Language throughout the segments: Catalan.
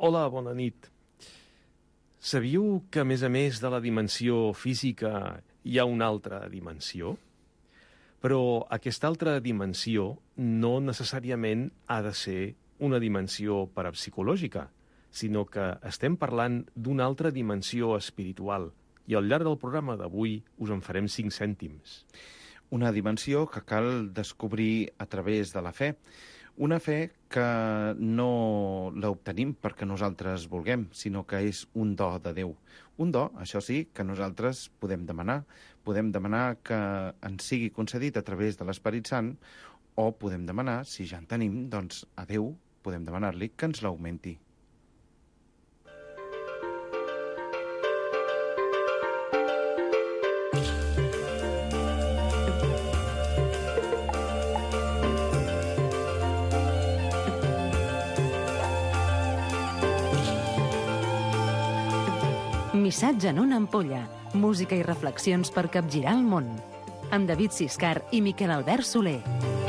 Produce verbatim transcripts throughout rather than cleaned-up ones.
Hola, bona nit. Sabíeu que, a més a més de la dimensió física, hi ha una altra dimensió? Però aquesta altra dimensió no necessàriament ha de ser una dimensió parapsicològica, sinó que estem parlant d'una altra dimensió espiritual, i al llarg del programa d'avui us en farem cinc cèntims. Una dimensió que cal descobrir a través de la fe. Una fe que no l'obtenim perquè nosaltres vulguem, sinó que és un do de Déu. Un do, això sí, que nosaltres podem demanar. Podem demanar que ens sigui concedit a través de l'Esperit Sant, o podem demanar, si ja en tenim, doncs a Déu podem demanar-li que ens l'augmenti. Missatge en una ampolla. Música i reflexions per capgirar el món. Amb David Siscar i Miquel Albert Soler.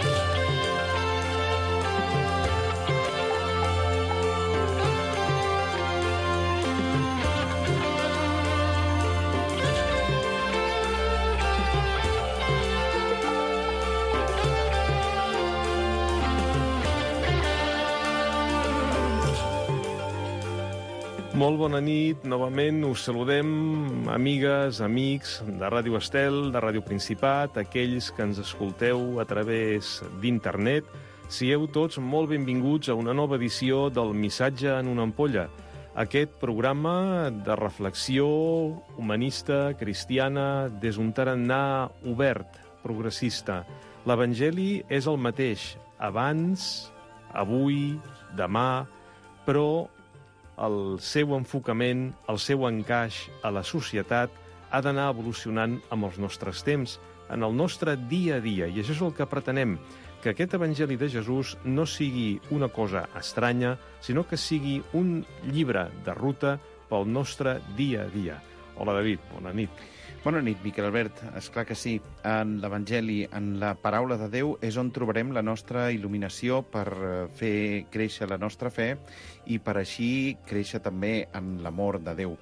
Molt bona nit, novament us saludem, amigues, amics de Ràdio Estel, de Ràdio Principat, aquells que ens escolteu a través d'internet. Sigueu tots molt benvinguts a una nova edició del Missatge en una ampolla, aquest programa de reflexió humanista, cristiana, des d'un tarannà obert, progressista. L'Evangeli és el mateix, abans, avui, demà, però el seu enfocament, el seu encaix a la societat ha d'anar evolucionant amb els nostres temps, en el nostre dia a dia. I això és el que pretenem, que aquest Evangeli de Jesús no sigui una cosa estranya, sinó que sigui un llibre de ruta pel nostre dia a dia. Hola, David, bona nit. Bona nit, Miquel Albert. Esclar que sí. En l'Evangeli, en la paraula de Déu, és on trobarem la nostra il·luminació per fer créixer la nostra fe i per així créixer també en l'amor de Déu.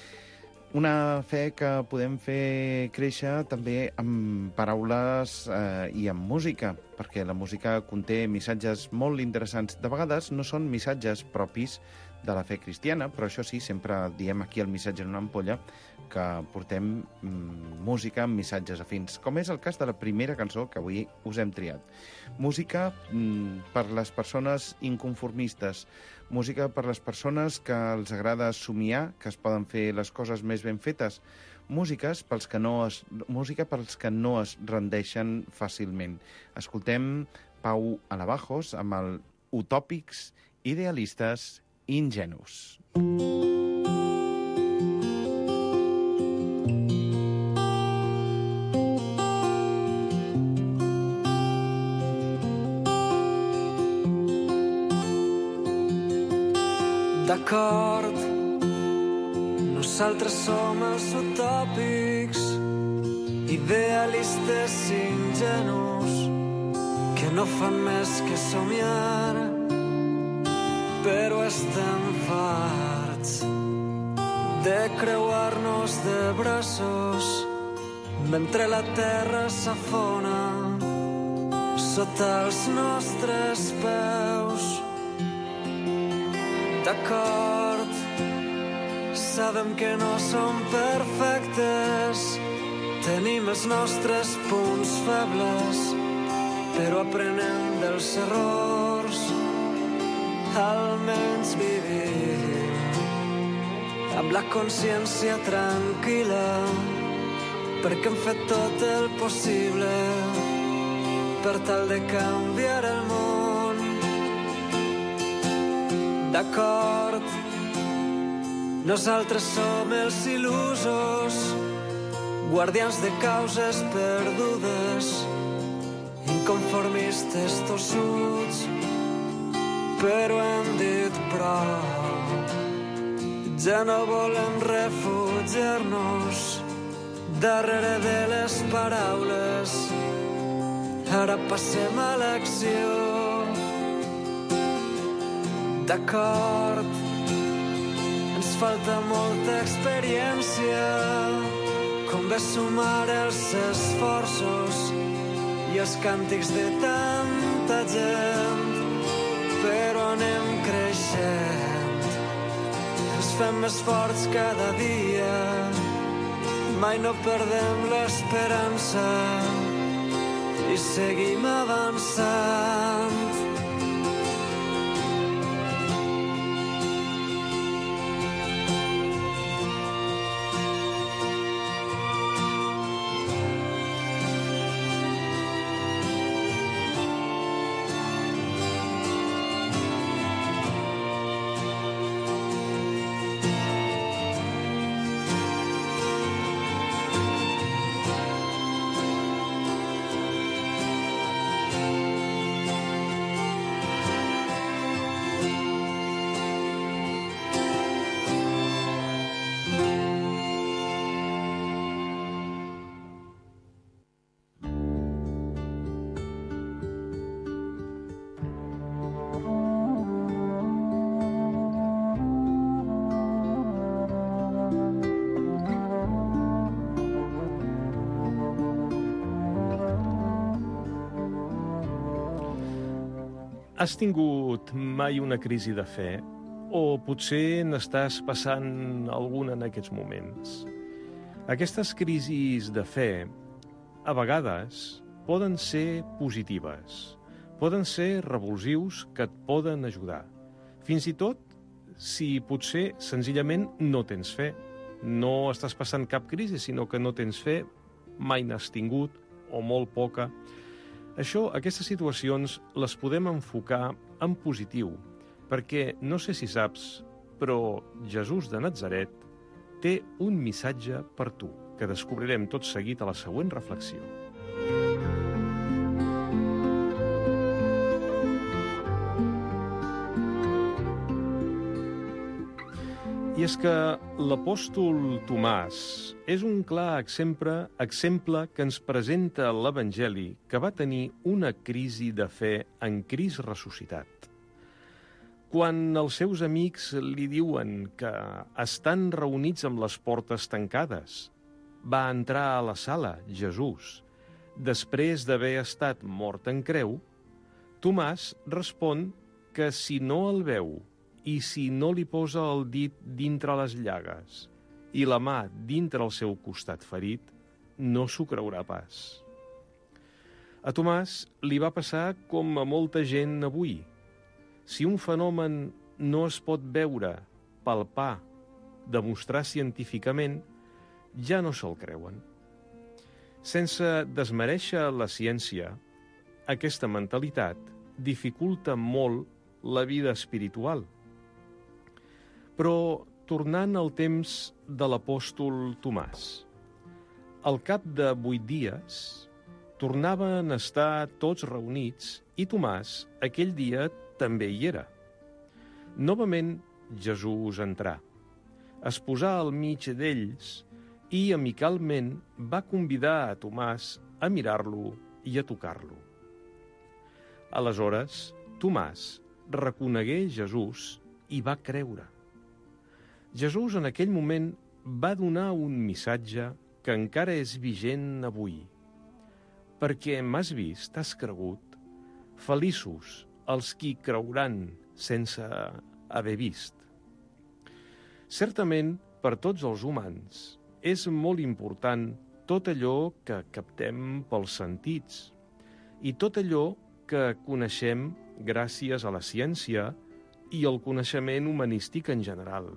Una fe que podem fer créixer també amb paraules eh, i amb música, perquè la música conté missatges molt interessants. De vegades no són missatges propis de la fe cristiana, però això sí, sempre diem aquí al Missatge en una ampolla que portem mm, música amb missatges afins, com és el cas de la primera cançó que avui us hem triat. Música mm, per les persones inconformistes, música per les persones que els agrada somiar, que es poden fer les coses més ben fetes, músiques pels que no es, música pels que no es rendeixen fàcilment. Escoltem Pau Alabajos amb el Utòpics, idealistes, ingenus. D'acord, nosaltres som els utòpics, idealistes ingenus, que no fan més que somiar, però estem farts de creuar-nos de braços mentre la terra s'afona sota els nostres peus. D'acord, sabem que no som perfectes, tenim els nostres punts febles, però aprenem dels errors. Almenys vivim amb la consciència tranquil·la, perquè hem fet tot el possible per tal de canviar el món. D'acord, nosaltres som els il·lusos, guardians de causes perdudes, inconformistes tossuts, però hem dit prou. Ja no volem refugiar-nos darrere de les paraules. Ara passem a l'acció. D'acord, falta molta experiència, convé sumar els esforços i els càntics de tanta gent, però anem creixent, ens fem més forts cada dia, mai no perdem l'esperança i seguim avançant. Has tingut mai una crisi de fe? O potser n'estàs passant alguna en aquests moments? Aquestes crisis de fe, a vegades, poden ser positives, poden ser revulsius que et poden ajudar. Fins i tot si potser senzillament no tens fe. No estàs passant cap crisi, sinó que no tens fe, mai n'has tingut, o molt poca. Això, aquestes situacions, les podem enfocar en positiu, perquè no sé si saps, però Jesús de Natzaret té un missatge per tu, que descobrirem tot seguit a la següent reflexió. I és que l'apòstol Tomàs és un clar exemple, exemple que ens presenta l'Evangeli que va tenir una crisi de fe en Crist ressuscitat. Quan els seus amics li diuen que estan reunits amb les portes tancades, va entrar a la sala Jesús, després d'haver estat mort en creu. Tomàs respon que si no el veu i si no li posa el dit dintre les llagues i la mà dintre el seu costat ferit, no s'ho creurà pas. A Tomàs li va passar com a molta gent avui. Si un fenomen no es pot veure, palpar, demostrar científicament, ja no se'l creuen. Sense desmerèixer la ciència, aquesta mentalitat dificulta molt la vida espiritual. Però, tornant al temps de l'apòstol Tomàs, al cap de vuit dies, tornaven a estar tots reunits i Tomàs aquell dia també hi era. Novament, Jesús entrà, es posà al mig d'ells i amicalment va convidar a Tomàs a mirar-lo i a tocar-lo. Aleshores, Tomàs reconegué Jesús i va creure. Jesús en aquell moment va donar un missatge que encara és vigent avui. Perquè m'has vist, has cregut, feliços els qui creuran sense haver vist. Certament, per tots els humans, és molt important tot allò que captem pels sentits i tot allò que coneixem gràcies a la ciència i al coneixement humanístic en general.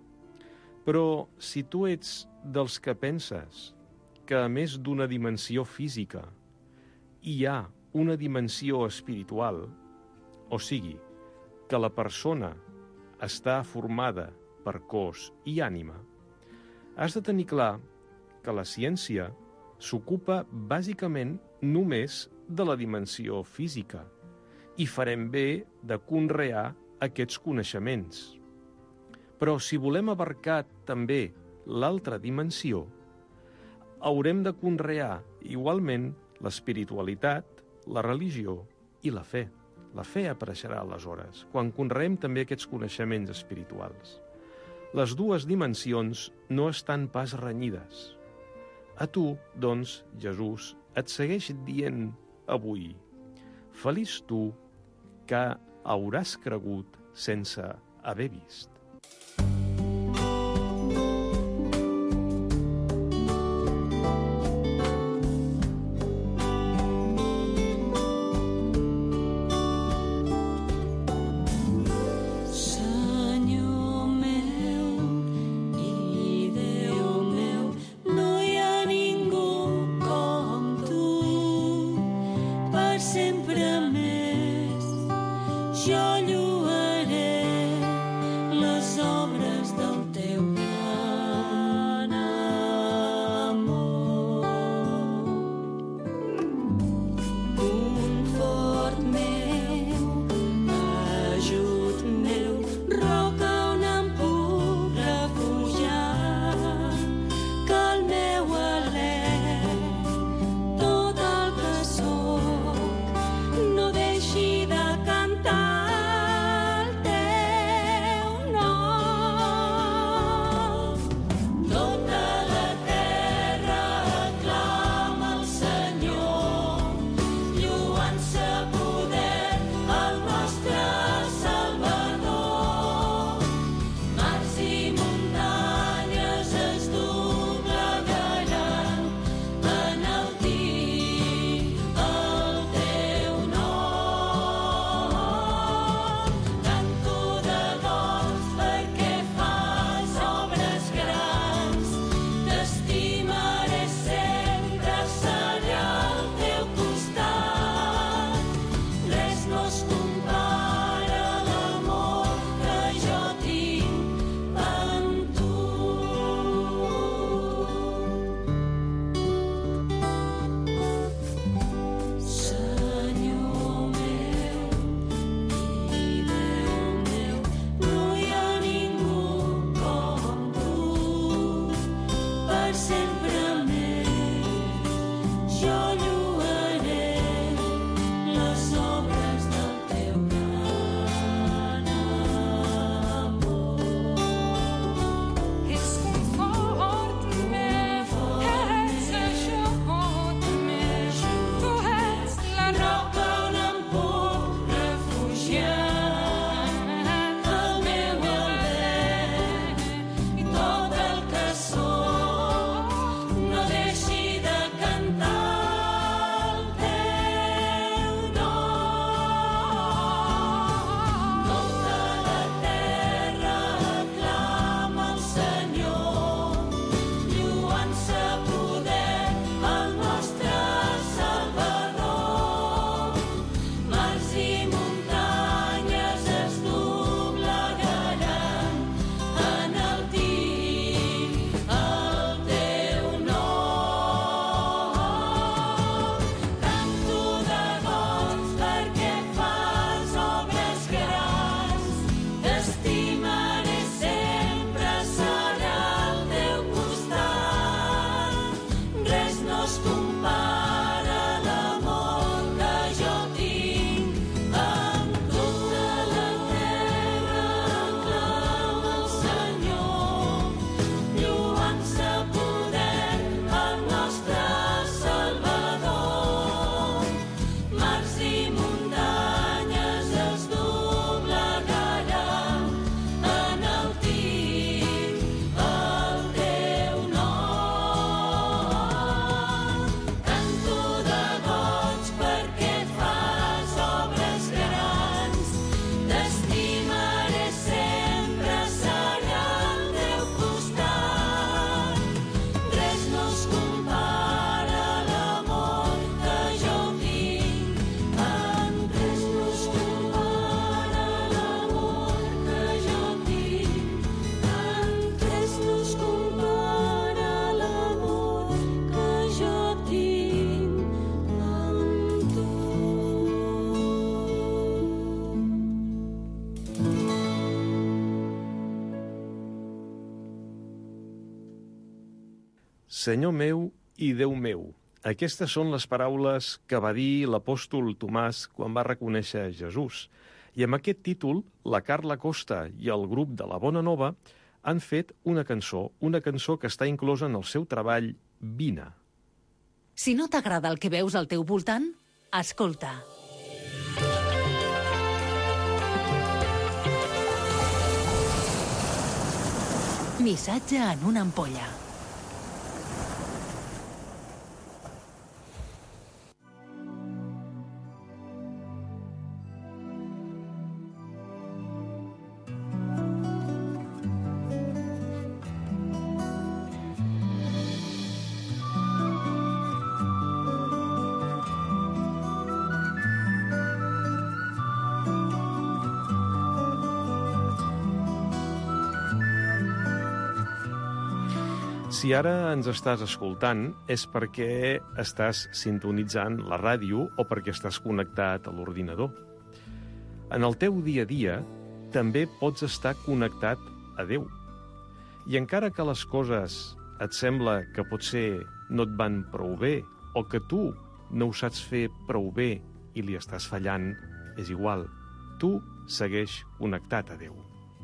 Però si tu ets dels que penses que a més d'una dimensió física hi ha una dimensió espiritual, o sigui, que la persona està formada per cos i ànima, has de tenir clar que la ciència s'ocupa bàsicament només de la dimensió física i farem bé de conrear aquests coneixements. Però si volem abarcar també l'altra dimensió, haurem de conrear igualment l'espiritualitat, la religió i la fe. La fe apareixerà aleshores, quan conreem també aquests coneixements espirituals. les dues dimensions no estan pas renyides. A tu, doncs, Jesús, et segueix dient avui: feliç tu que hauràs cregut sense haver vist. Senyor meu i Déu meu. Aquestes són les paraules que va dir l'apòstol Tomàs quan va reconèixer Jesús. I amb aquest títol, la Carla Costa i el grup de la Bona Nova han fet una cançó, una cançó que està inclosa en el seu treball Vine. Si no t'agrada el que veus al teu voltant, escolta. Missatge en una ampolla. Si ara ens estàs escoltant és perquè estàs sintonitzant la ràdio o perquè estàs connectat a l'ordinador. En el teu dia a dia també pots estar connectat a Déu. I encara que les coses et sembla que potser no et van prou bé o que tu no ho saps fer prou bé i li estàs fallant, és igual. Tu segueix connectat a Déu.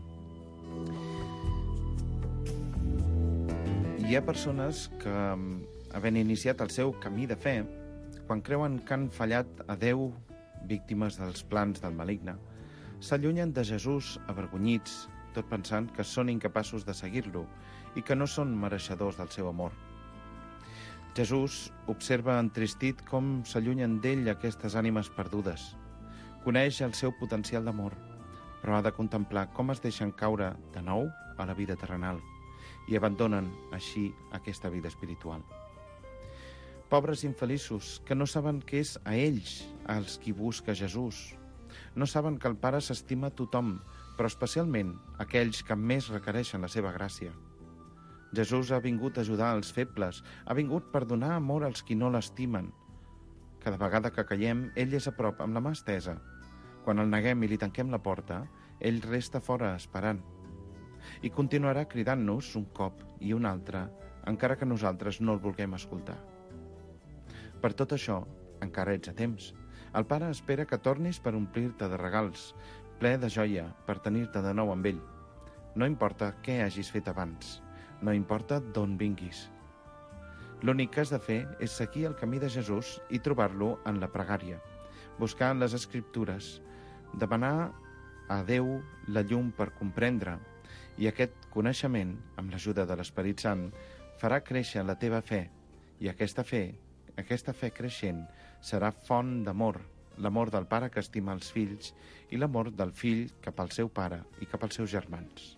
Hi ha persones que, havent iniciat el seu camí de fe, quan creuen que han fallat a Déu, víctimes dels plans del maligne, s'allunyen de Jesús avergonyits, tot pensant que són incapaços de seguir-lo i que no són mereixedors del seu amor. Jesús observa entristit com s'allunyen d'ell aquestes ànimes perdudes. Coneix el seu potencial d'amor, però ha de contemplar com es deixen caure de nou a la vida terrenal i abandonen així aquesta vida espiritual. Pobres infeliços que no saben que és a ells als qui busca Jesús. No saben que el Pare s'estima a tothom, però especialment aquells que més requereixen la seva gràcia. Jesús ha vingut a ajudar els febles, ha vingut per donar amor als qui no l'estimen. Cada vegada que callem, ell és a prop amb la mà estesa. Quan el neguem i li tanquem la porta, ell resta fora esperant. I continuarà cridant-nos un cop i un altre, encara que nosaltres no el vulguem escoltar. Per tot això, encara ets a temps. El Pare espera que tornis per omplir-te de regals, ple de joia, per tenir-te de nou amb ell. No importa què hagis fet abans, no importa d'on vinguis. L'únic que has de fer és seguir el camí de Jesús i trobar-lo en la pregària, buscar en les Escriptures, demanar a Déu la llum per comprendre, i aquest coneixement, amb l'ajuda de l'Esperit Sant, farà créixer la teva fe, i aquesta fe, aquesta fe creixent, serà font d'amor, l'amor del pare que estima els fills i l'amor del fill cap al seu pare i cap als seus germans.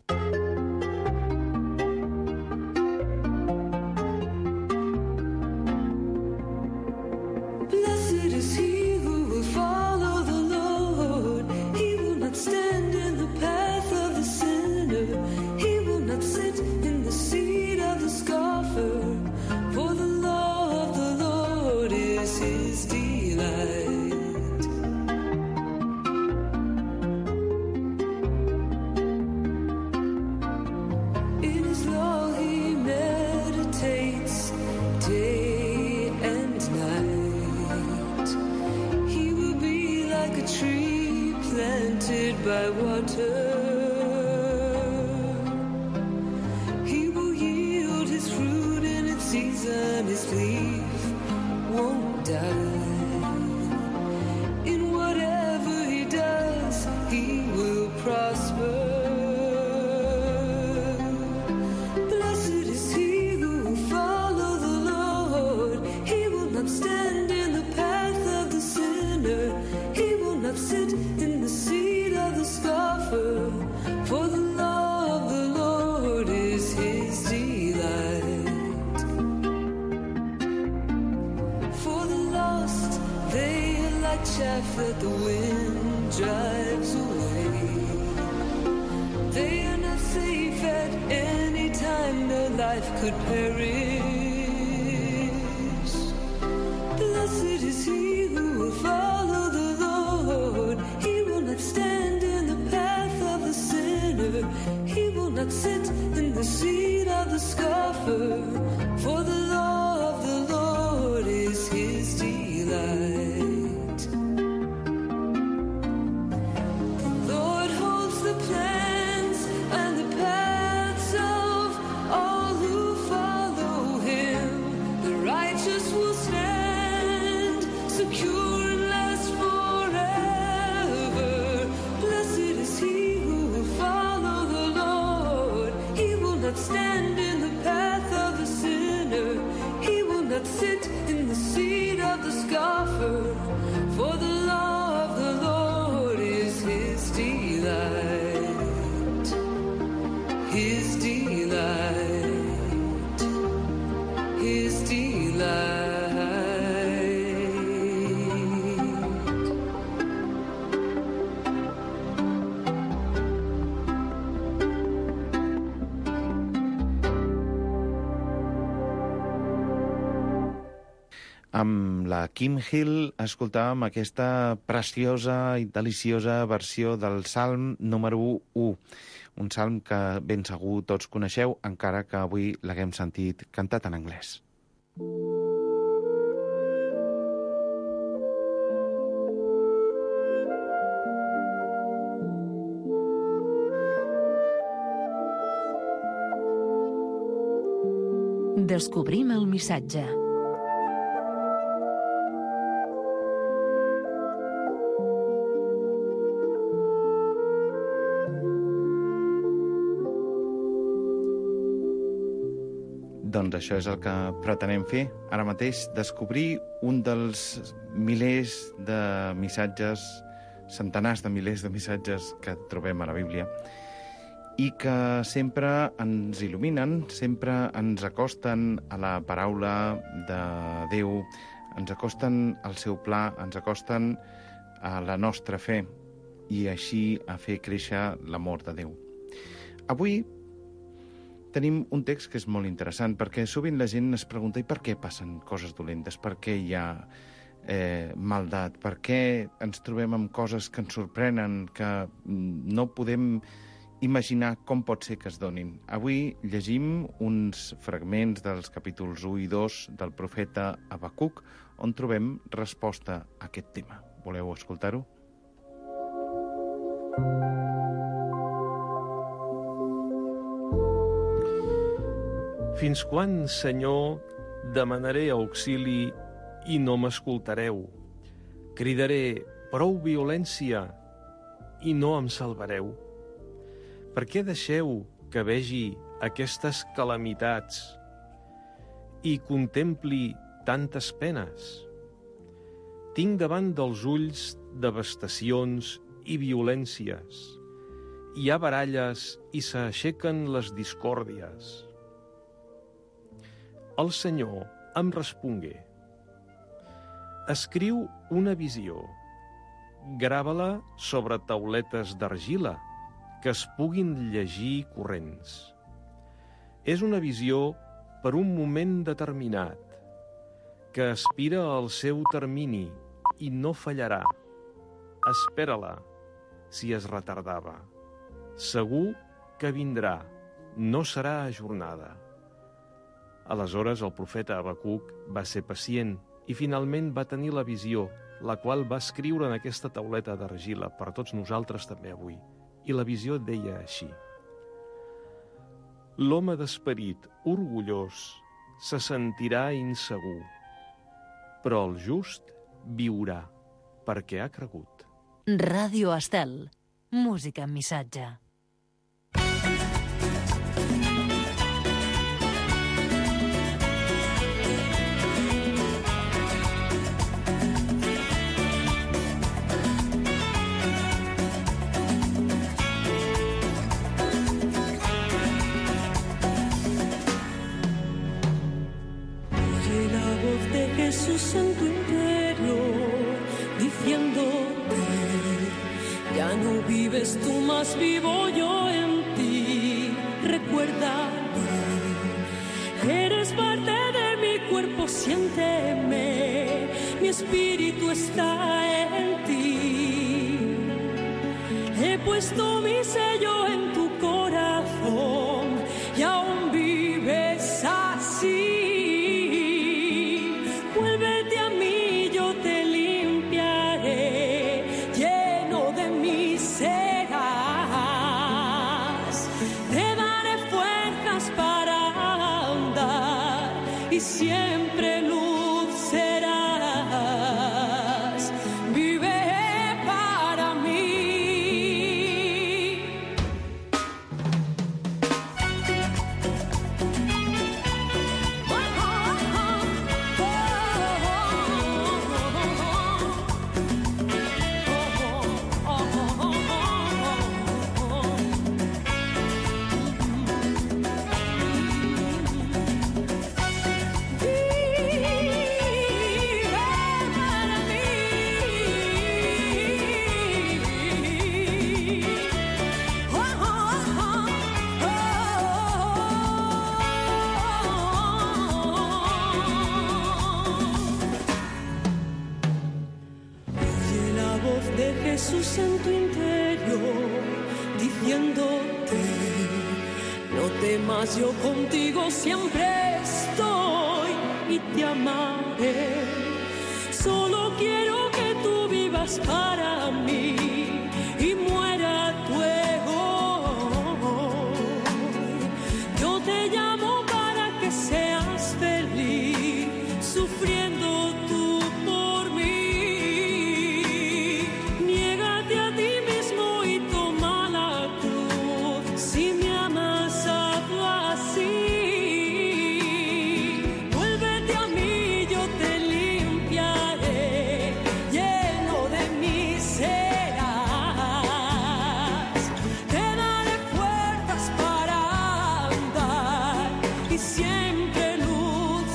By water, he will yield his fruit in its season, his leaf won't die. In whatever he does, he will prosper. Blessed is he who will follow the Lord. He will not stand in the path of the sinner. He will not sit in the seat of the scoffer, for the law of the Lord is his delight. For the lost, they are like chaff that the wind drives away. They are not safe at any time, their life could perish. Blessed is he who will follow the Lord. He will not stand in the path of the sinner. He will not sit in the seat of the scoffer. For the law of the Lord is his delight. The Lord holds the plans and the paths His delight, His delight. Amb la Kim Hill escoltàvem aquesta preciosa i deliciosa versió del Salm número u, un salm que ben segur tots coneixeu, encara que avui l'haguem sentit cantat en anglès. Descobrim el missatge. Doncs això és el que pretenem fer ara mateix, descobrir un dels milers de missatges, centenars de milers de missatges que trobem a la Bíblia i que sempre ens il·luminen, sempre ens acosten a la paraula de Déu, ens acosten al seu pla, ens acosten a la nostra fe i així a fer créixer l'amor de Déu. Avui tenim un text que és molt interessant, perquè sovint la gent es pregunta i per què passen coses dolentes, per què hi ha eh, maldat, per què ens trobem amb coses que ens sorprenen, que no podem imaginar com pot ser que es donin. Avui llegim uns fragments dels capítols u i dos del profeta Habacuc, on trobem resposta a aquest tema. Voleu escoltar-ho? Fins quan, Senyor, demanaré auxili i no m'escoltareu? Cridaré prou violència i no em salvareu? Per què deixeu que vegi aquestes calamitats i contempli tantes penes? Tinc davant dels ulls devastacions i violències. Hi ha baralles i s'aixequen les discòrdies. El Senyor em respongué: escriu una visió, grava-la sobre tauletes d'argila que es puguin llegir corrents. És una visió per un moment determinat, que aspira al seu termini i no fallarà. Espera-la, si es retardava. Segur que vindrà, no serà ajornada. Aleshores el profeta Habacuc va ser pacient i finalment va tenir la visió, la qual va escriure en aquesta tauleta d'argila per tots nosaltres també avui. I la visió deia així: l'home d'esperit orgullós se sentirà insegur, però el just viurà perquè ha cregut. Ràdio Estel. Música amb missatge. Jesús en tu interior, diciéndote, ya no vives tú, más vivo yo en ti. Recuerda, eres parte de mi cuerpo, siénteme, mi espíritu está en ti. He puesto mi sello en tu corazón y aún vives así. Siempre luz serás, vive para mí. Jesús en tu interior, diciéndote, no temas, yo contigo siempre estoy y te amaré. Solo quiero que tú vivas para mí y muera tu ego. Yo te llamo para que seas feliz, sufriendo tú por mí. Niégate a ti mismo y toma la cruz. Si me amas, hazlo así. Vuélvete a mí, yo te limpiaré. Lleno de mí serás. Te daré fuerzas para andar y siempre luz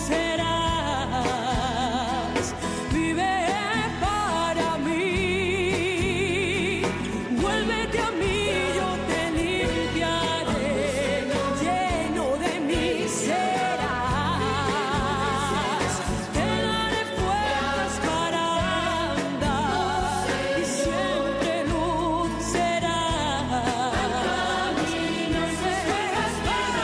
serás. Vive para mí. Vuélvete a mí, yo te limpiaré. Lleno de mí serás. Te daré fuerzas para andar y siempre luz serás. Camino serás para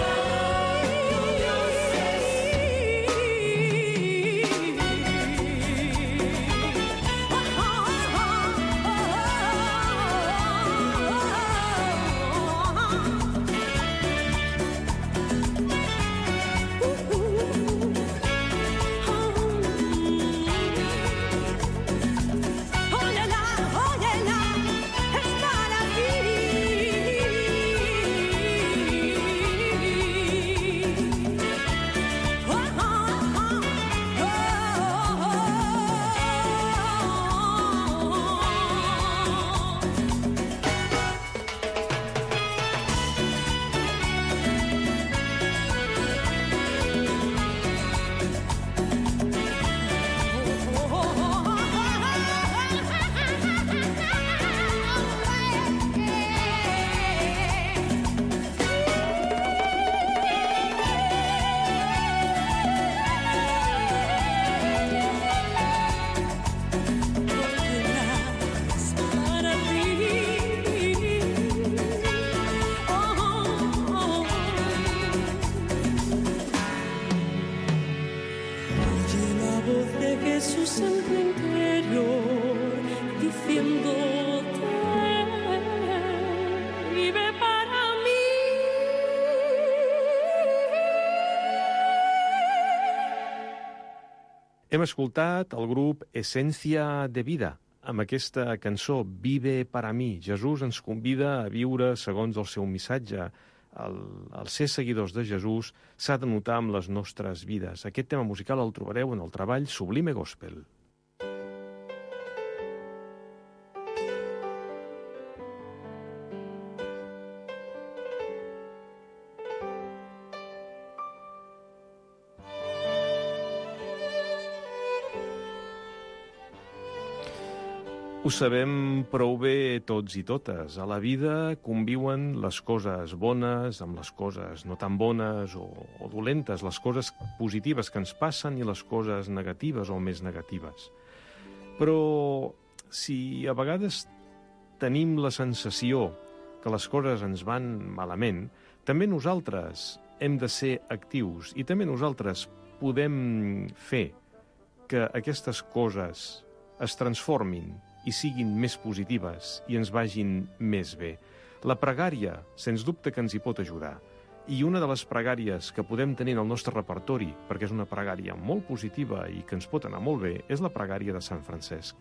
Óyela, óyela, es para ti. Oh, oh, para ti. Oye la voz de Jesús en tu interior, diciéndote, vive para mí. Hem escoltat el grup Essència de Vida, amb aquesta cançó Vive para mi. Jesús ens convida a viure segons el seu missatge. El, el ser seguidors de Jesús s'ha de notar amb les nostres vides. Aquest tema musical el trobareu en el treball Sublime Gospel. Ho sabem prou bé tots i totes. A la vida conviuen les coses bones amb les coses no tan bones o, o dolentes, les coses positives que ens passen i les coses negatives o més negatives. Però si a vegades tenim la sensació que les coses ens van malament, també nosaltres hem de ser actius i també nosaltres podem fer que aquestes coses es transformin i siguin més positives i ens vagin més bé. La pregària, sens dubte que ens hi pot ajudar. I una de les pregàries que podem tenir en el nostre repertori, perquè és una pregària molt positiva i que ens pot anar molt bé, és la pregària de Sant Francesc.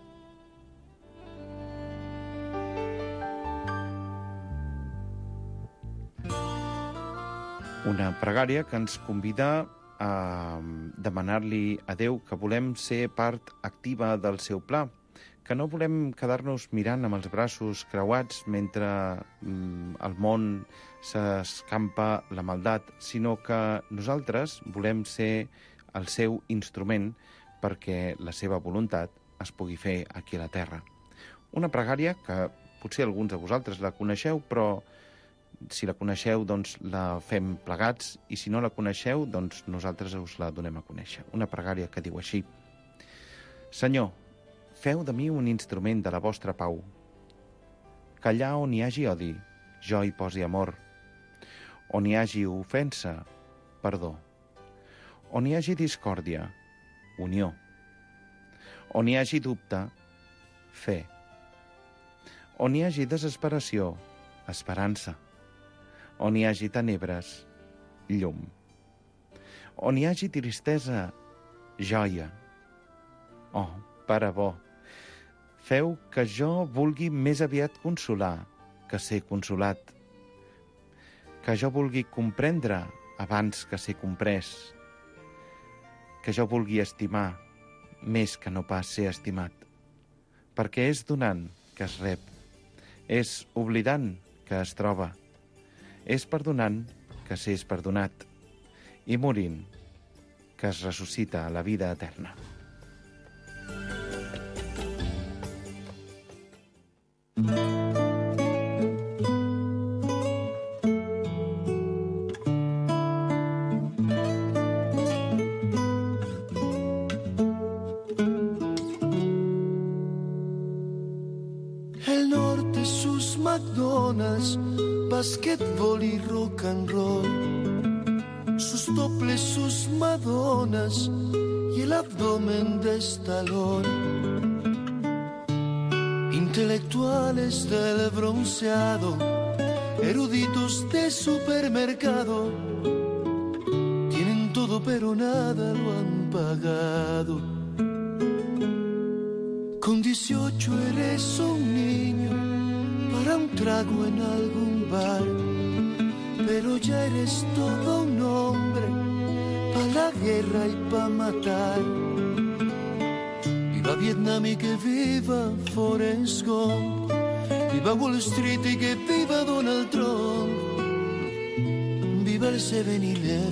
Una pregària que ens convida a demanar-li a Déu que volem ser part activa del seu pla, que no volem quedar-nos mirant amb els braços creuats mentre mm, el món s'escampa la maldat, sinó que nosaltres volem ser el seu instrument perquè la seva voluntat es pugui fer aquí a la Terra. Una pregària que potser alguns de vosaltres la coneixeu, però si la coneixeu, doncs la fem plegats, i si no la coneixeu, doncs nosaltres us la donem a conèixer. Una pregària que diu així: Senyor, Feu de mi un instrument de la vostra pau. Que allà on hi hagi odi, jo hi posi amor. On hi hagi ofensa, perdó. On hi hagi discòrdia, unió. On hi hagi dubte, fe. On hi hagi desesperació, esperança. On hi hagi tenebres, llum. On hi hagi tristesa, joia. Oh, Pare bo, feu que jo vulgui més aviat consolar que ser consolat, que jo vulgui comprendre abans que ser comprès, que jo vulgui estimar més que no pas ser estimat, perquè és donant que es rep, és oblidant que es troba, és perdonant que s'és perdonat i morint que es ressuscita a la vida eterna. El norte, sus McDonald's, basquetbol y rock and roll, sus toples, sus Madonas y el abdomen de Stallone. Intelectuales del bronceado, eruditos de supermercado, tienen todo pero nada lo han pagado. Con dieciocho eres un niño para un trago en algún bar, pero ya eres todo un hombre para la guerra y para matar. Viva Vietnam y que viva Forrest Gump, viva Wall Street y que viva Donald Trump, viva el siete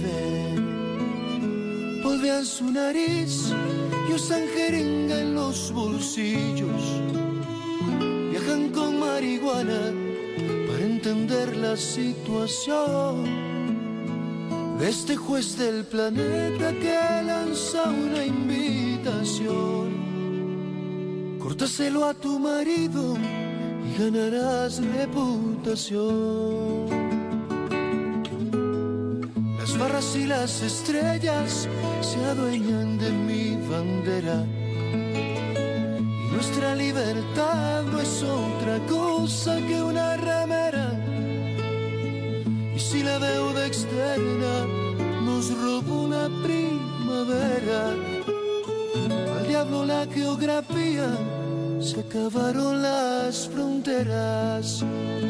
eleven. Polvean su nariz y usan jeringa en los bolsillos, viajan con marihuana para entender la situación de este juez del planeta que lanza una invitación. Córtaselo a tu marido y ganarás reputación. Las barras y las estrellas se adueñan de mi bandera, y nuestra libertad no es otra cosa que una ramera. Y si la deuda externa nos robó la primavera, al diablo la geografía, se acabaron las fronteras.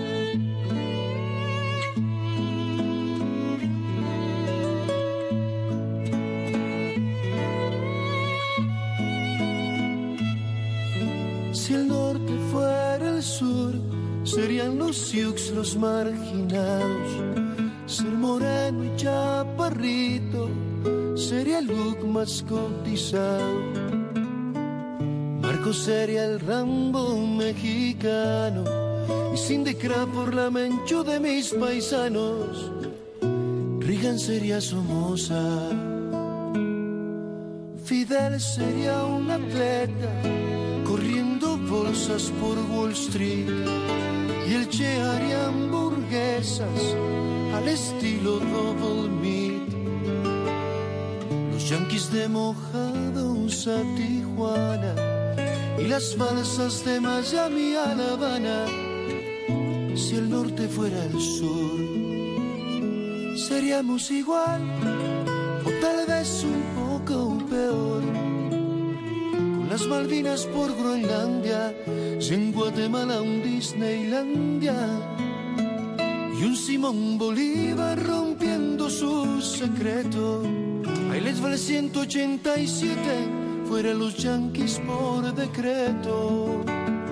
Si el norte fuera el sur, serían los Sioux los marginados. Ser moreno y chaparrito sería el look más cotizado. Marco sería el Rambo mexicano y Cindy Crawford la Menchú de mis paisanos. Reagan sería Somoza, Fidel sería un atleta corriendo bolsas por Wall Street, y el Che haría hamburguesas al estilo Double Meat. Los yanquis de Mojados a Tijuana y las balsas de Miami a La Habana. Si el norte fuera el sur, seríamos igual o tal vez un poco peor. Con las Malvinas por Groenlandia, si en Guatemala un Disneylandia, y un Simón Bolívar rompiendo su secreto. Ahí les va el ciento ochenta y siete, fuera los yanquis por decreto.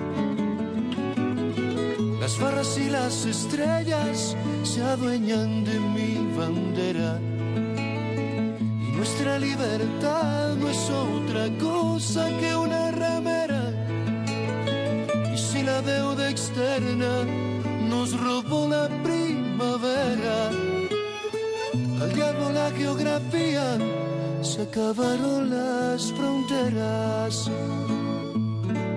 Las barras y las estrellas se adueñan de mi bandera, y nuestra libertad no es otra cosa que una ramera. Y si la deuda externa nos robó la primavera, al diablo la geografía, se acabaron las fronteras.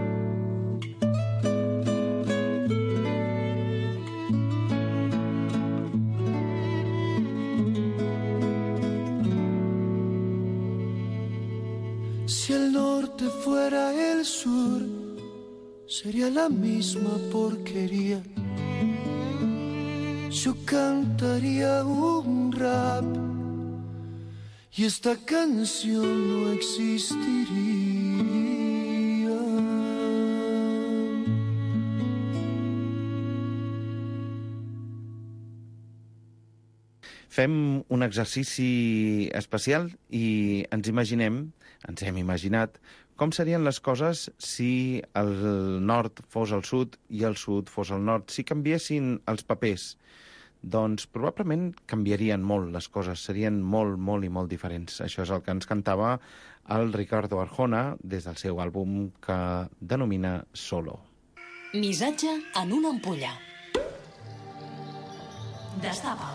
Si el norte fuera el sur, sería la misma porquería. Yo cantaría un rap y esta canción no existiría. Fem un exercici especial i ens imaginem, ens hem imaginat, com serien les coses si el nord fos el sud i el sud fos el nord. Si canviessin els papers, doncs probablement canviarien molt les coses, serien molt, molt i molt diferents. Això és el que ens cantava el Ricardo Arjona des del seu àlbum que denomina Solo. Missatge en una ampolla. Destapa.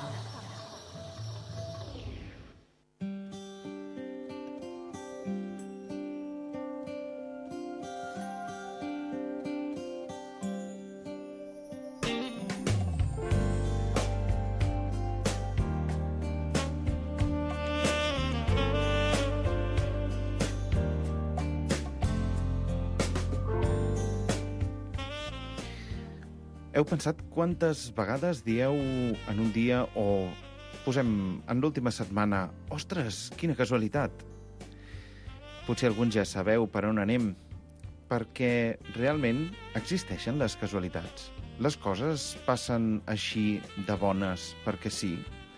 Heu pensat quantes vegades dieu en un dia o posem en l'última setmana «Ostres, quina casualitat!» Potser alguns ja sabeu per on anem, perquè realment existeixen les casualitats. Les coses passen així de bones perquè sí.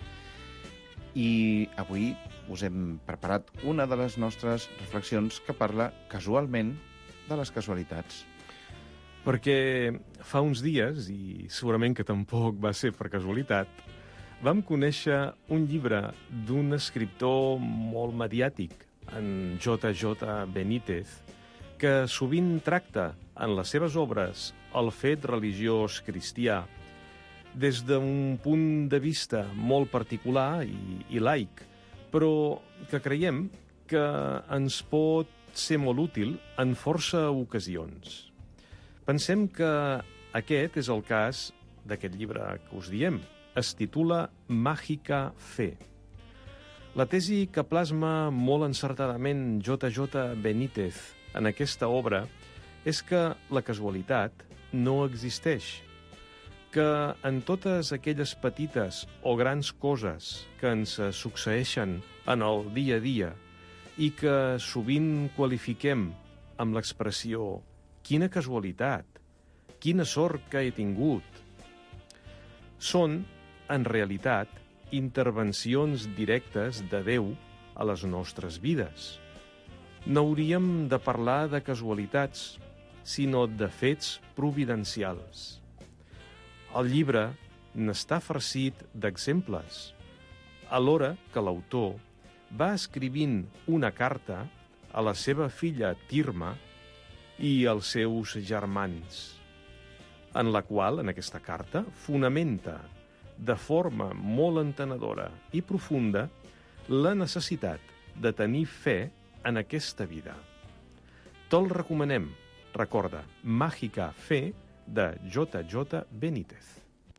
I avui us hem preparat una de les nostres reflexions que parla casualment de les casualitats. Perquè fa uns dies, i segurament que tampoc va ser per casualitat, vam conèixer un llibre d'un escriptor molt mediàtic, en J J Benítez, que sovint tracta en les seves obres el fet religiós cristià des d'un punt de vista molt particular i, i laic, però que creiem que ens pot ser molt útil en força ocasions. Pensem que aquest és el cas d'aquest llibre que us diem. Es titula Màgica Fe. La tesi que plasma molt encertadament J J Benítez en aquesta obra és que la casualitat no existeix, que en totes aquelles petites o grans coses que ens succeeixen en el dia a dia i que sovint qualifiquem amb l'expressió «Quina casualitat! Quina sort que he tingut!» són, en realitat, intervencions directes de Déu a les nostres vides. No hauríem de parlar de casualitats, sinó de fets providencials. El llibre n'està farcit d'exemples, alhora que l'autor va escrivint una carta a la seva filla Tirma i als seus germans, en la qual, en aquesta carta, fonamenta de forma molt entenedora i profunda la necessitat de tenir fe en aquesta vida. Te'l recomanem. Recorda, Màgica Fe, de J J Benítez.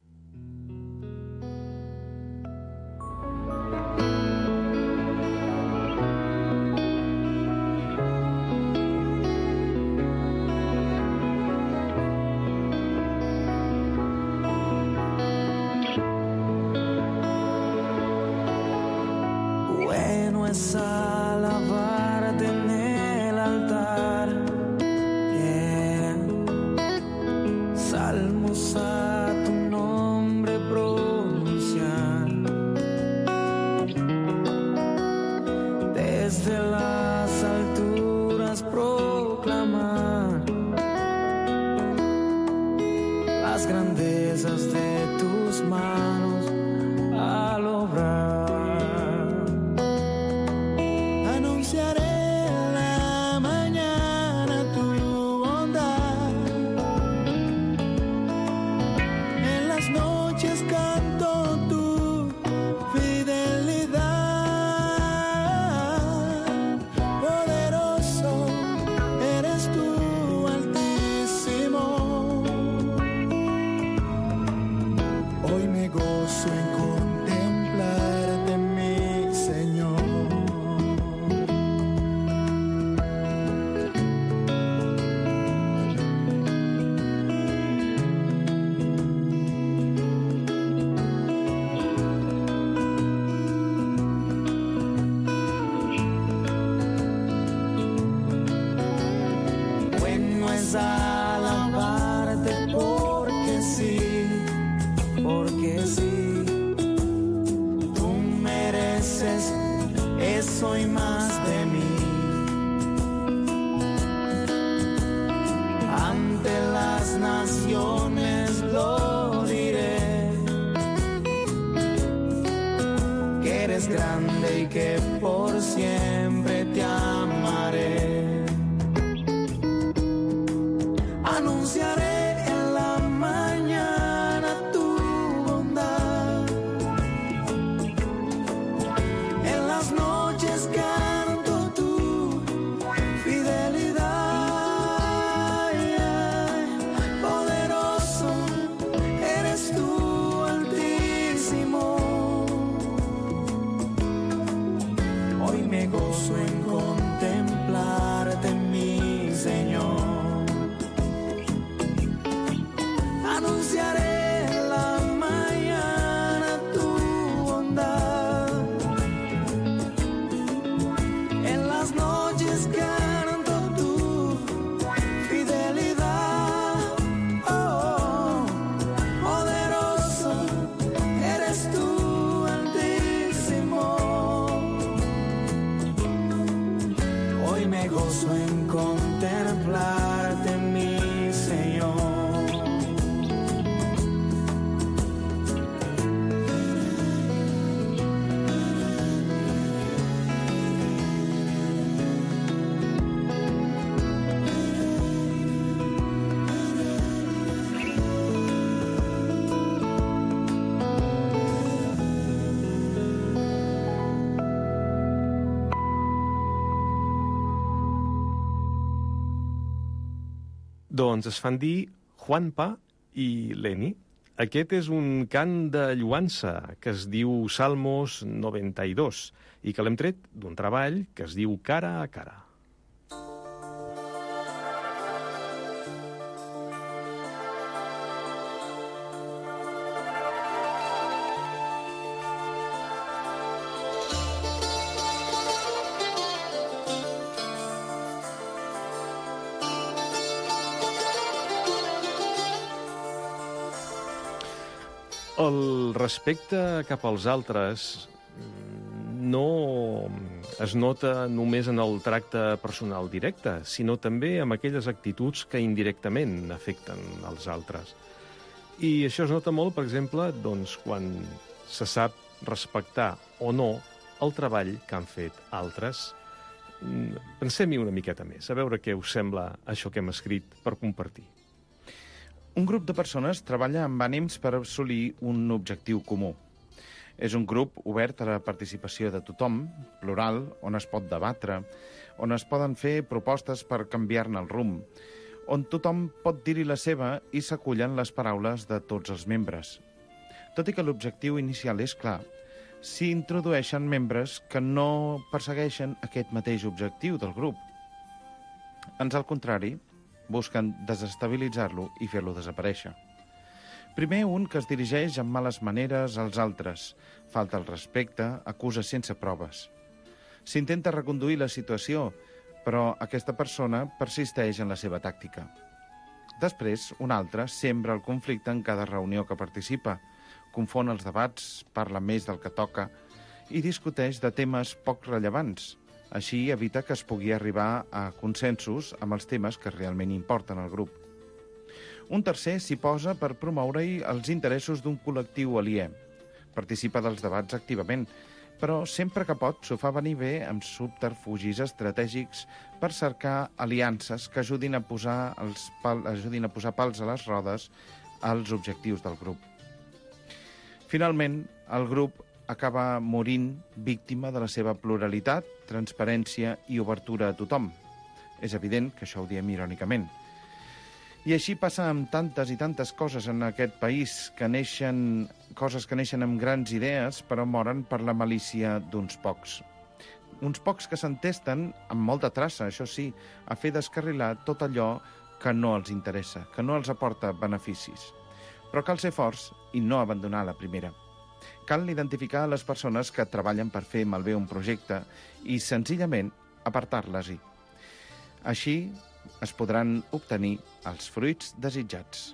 Bueno es alabarte en el altar, yeah. Salmos a tu nombre pronunciar, desde las alturas proclamar las grandezas de tus manos al obrar. dices eso y más de mí. Ante las naciones lo diré, que eres grande y que por siempre te amaré. Anunciaré en la mañana tu bondad, en las noches canto tu fidelidad. Poderoso eres tú, Altísimo. Hoy me gozo en contemplarte, mi Señor. Anunciaré en la mañana tu bondad, en las noches canto tu fidelidad. Oh, poderoso eres tú, Altísimo. Hoy me gozo en contemplarte, mi Señor. Doncs es fan dir Juanpa i Leni. Aquest és un cant de lluança que es diu Salmos noranta-dos i que l'hem tret d'un treball que es diu Cara a cara. El respecte cap als altres no es nota només en el tracte personal directe, sinó també amb aquelles actituds que indirectament afecten els altres. I això es nota molt, per exemple, doncs, quan se sap respectar o no el treball que han fet altres. Pensem-hi una miqueta més, a veure què us sembla això que hem escrit per compartir. Un grup de persones treballa amb ànims per assolir un objectiu comú. És un grup obert a la participació de tothom, plural, on es pot debatre, on es poden fer propostes per canviar-ne el rumb, on tothom pot dir-hi la seva i s'acullen les paraules de tots els membres. Tot i que l'objectiu inicial és clar, s'hi introdueixen membres que no persegueixen aquest mateix objectiu del grup. Ans al contrari, busquen desestabilitzar-lo i fer-lo desaparèixer. Primer un que es dirigeix amb males maneres als altres, falta el respecte, acusa sense proves. S'intenta reconduir la situació, però aquesta persona persisteix en la seva tàctica. Després, un altre sembra el conflicte en cada reunió que participa, confon els debats, parla més del que toca i discuteix de temes poc rellevants. Així evita que es pugui arribar a consensos amb els temes que realment importen al grup. Un tercer s'hi posa per promoure-hi els interessos d'un col·lectiu aliè. Participa dels debats activament, però sempre que pot s'ho fa venir bé amb subterfugis estratègics per cercar aliances que ajudin a posar, els pal, ajudin a posar pals a les rodes als objectius del grup. Finalment, el grup acaba morint víctima de la seva pluralitat, transparència i obertura a tothom. És evident que això ho diem irònicament. I així passa amb tantes i tantes coses en aquest país, que neixen, coses que neixen amb grans idees, però moren per la malícia d'uns pocs. Uns pocs que s'entesten, amb molta traça, això sí, a fer descarrilar tot allò que no els interessa, que no els aporta beneficis. Però cal ser forts i no abandonar la primera. Cal identificar les persones que treballen per fer malbé un projecte i, senzillament, apartar-les-hi. Així es podran obtenir els fruits desitjats.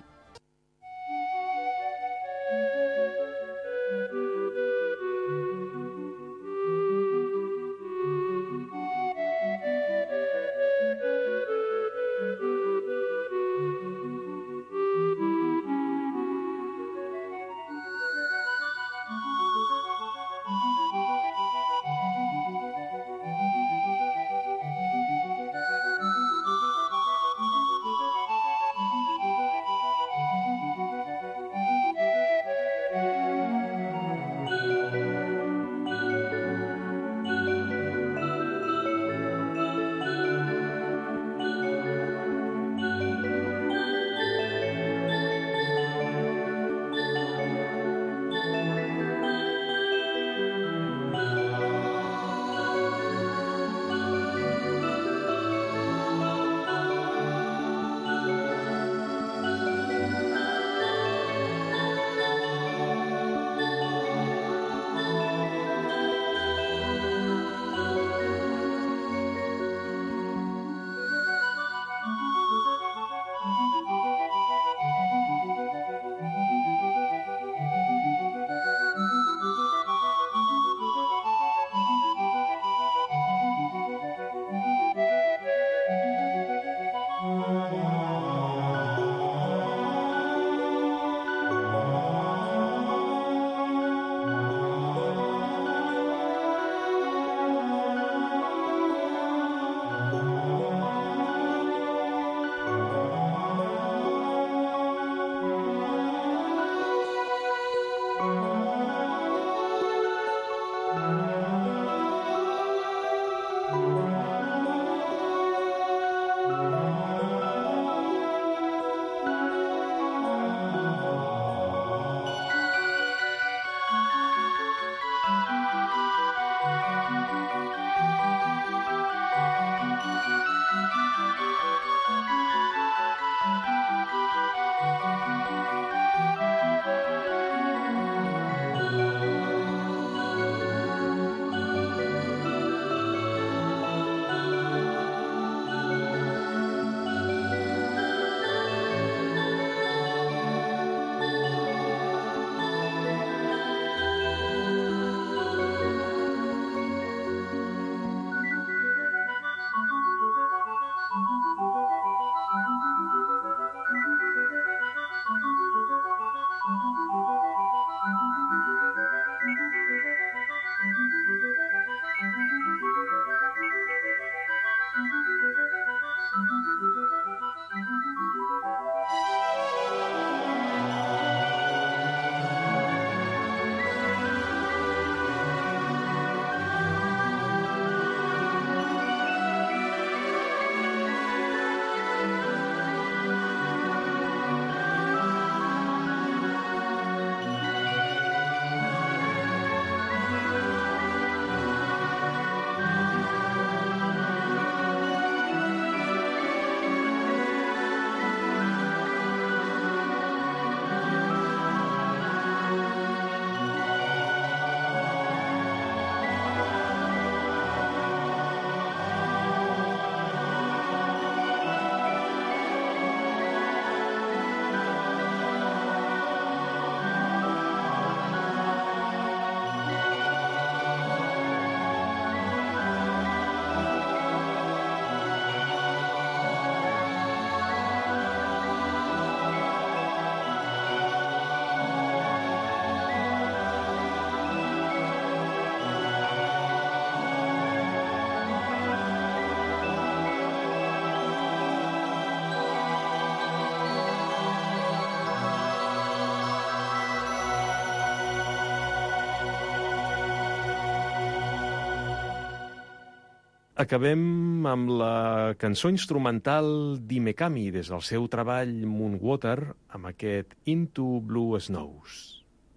Acabem amb la cançó instrumental d'Imekami des del seu treball Moonwater amb aquest Into Blue Snows.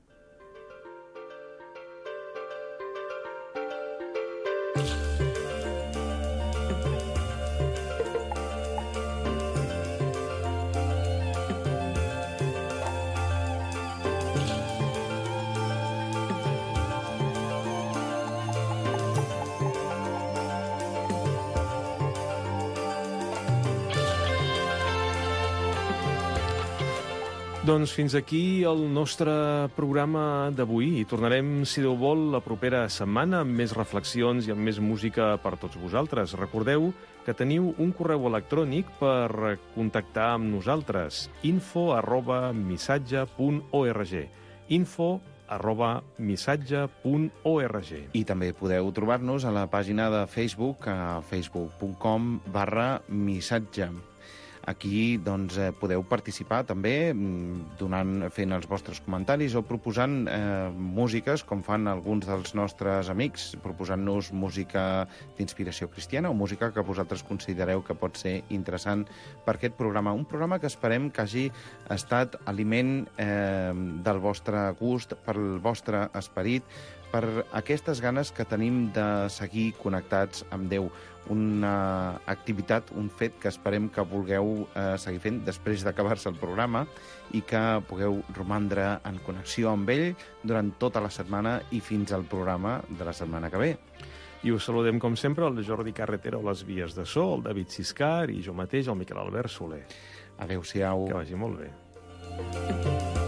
Doncs fins aquí el nostre programa d'avui i tornarem, si Déu vol, la propera setmana amb més reflexions i amb més música per tots vosaltres. Recordeu que teniu un correu electrònic per contactar amb nosaltres, info arroba missatge punt org, info arroba missatge punt org. I també podeu trobar-nos a la pàgina de Facebook, a facebook punt com barra missatge. Aquí doncs, eh, podeu participar també donant, fent els vostres comentaris o proposant eh, músiques, com fan alguns dels nostres amics, proposant-nos música d'inspiració cristiana o música que vosaltres considereu que pot ser interessant per aquest programa. Un programa que esperem que hagi estat aliment eh, del vostre gust, pel vostre esperit, per aquestes ganes que tenim de seguir connectats amb Déu. Una activitat, un fet que esperem que vulgueu eh, seguir fent després d'acabar-se el programa i que pugueu romandre en connexió amb ell durant tota la setmana i fins al programa de la setmana que ve. I us saludem, com sempre, el Jordi Carretera a les vies de so, el David Siscar i jo mateix, el Miquel Albert Soler. Adéu-siau. Que vagi molt bé.